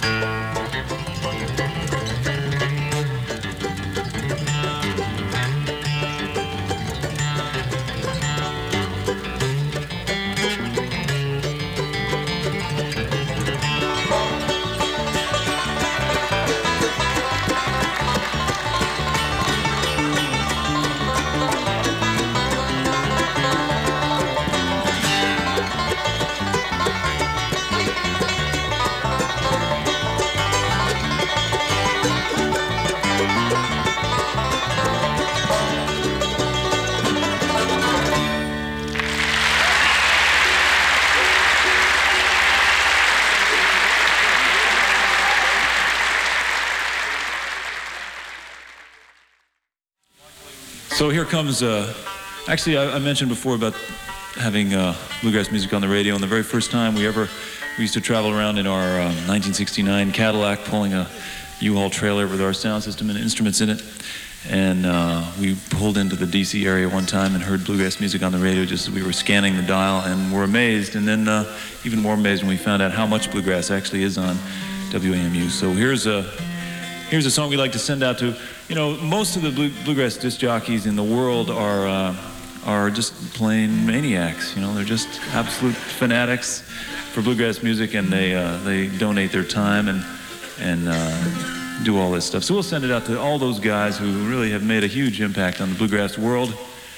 So here comes, actually I mentioned before about having bluegrass music on the radio, and the very first time we used to travel around in our 1969 Cadillac pulling a U-Haul trailer with our sound system and instruments in it. And we pulled into the DC area one time and heard bluegrass music on the radio just as we were scanning the dial, and were amazed, and then even more amazed when we found out how much bluegrass actually is on WAMU. So here's a song we'd like to send out to, you know, most of the bluegrass disc jockeys in the world are just plain maniacs. You know, they're just absolute fanatics for bluegrass music, and they donate their time and do all this stuff. So we'll send it out to all those guys who really have made a huge impact on the bluegrass world.